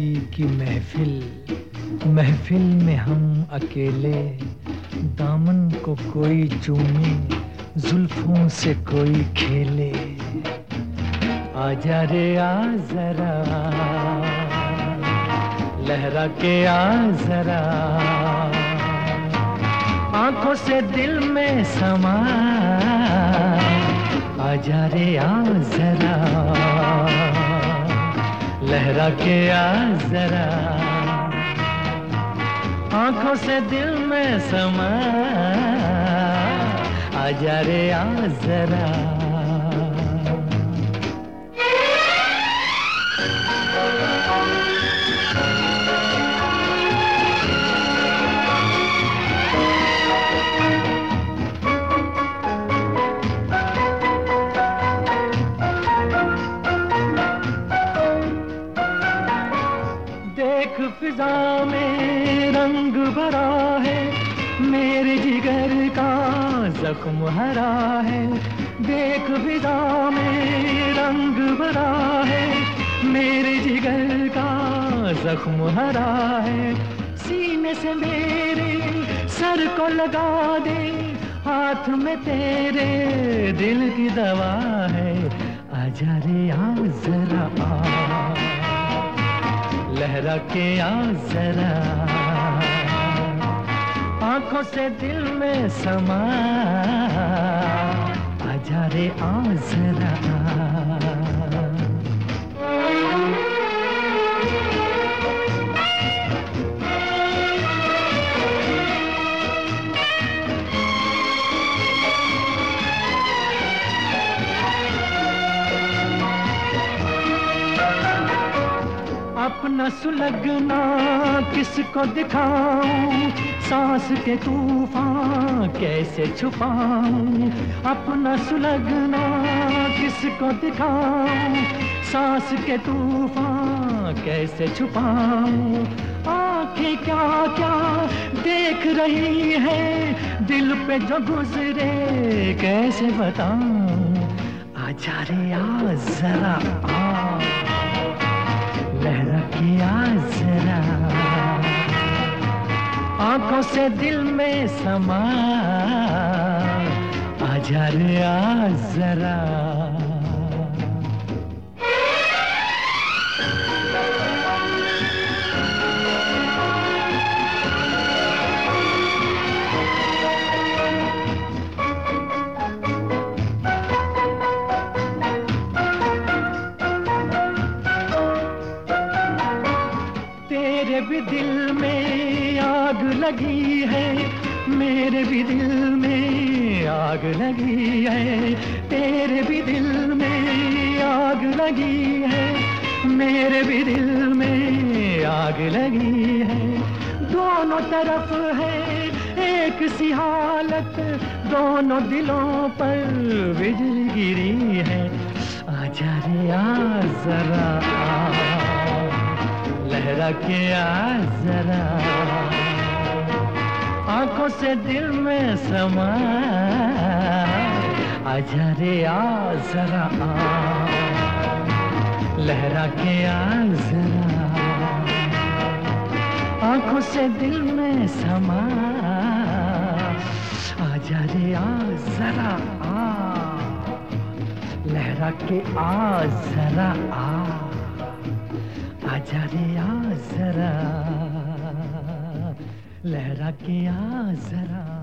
खुशी की महफिल, महफिल में हम अकेले, दामन को कोई चूमे, जुल्फों से कोई खेले। आजा रे आ जरा, लहरा के आ जरा, आंखों से दिल में समा। आजा रे आ जरा, लहरा के आ जरा, आंखों से दिल में समा। आजा रे आ जरा। देख फिजा में रंग भरा है, मेरे जिगर का जख्म हरा है। देख फिजा में रंग भरा है, मेरे जिगर का जख्म हरा है। सीने से मेरे सर को लगा दे, हाथ में तेरे दिल की दवा है। आजा रे आ जरा आ, लहरा के आ जरा, आंखों से दिल में समा। आजा रे आ जरा। अपना सुलगना किसको दिखाऊं, सांस के तूफान कैसे छुपाऊं। अपना सुलगना किसको दिखाऊं, सांस के तूफान कैसे छुपाऊं। आंखें क्या क्या देख रही है, दिल पे जो गुजरे कैसे बताऊं। आजा रे आ जरा आ, लहरा के आ जरा, आंखों से दिल में समा। आजा रे आ जरा। तेरे भी दिल में आग लगी है, मेरे भी दिल में आग लगी है। तेरे भी दिल में आग लगी है, मेरे भी दिल में आग लगी है। दोनों तरफ है एक सी हालत, दोनों दिलों पर बिजली गिरी है। आजा रे आ जरा, लहरा के आ जरा, आंखों से दिल में समा। आजा रे आ जरा आ, लहरा के आ जरा, आंखों से दिल में समा। आजा रे आ जरा आ, लहरा के आ जरा आ। आजा रे आ जरा, लहरा के आ जरा।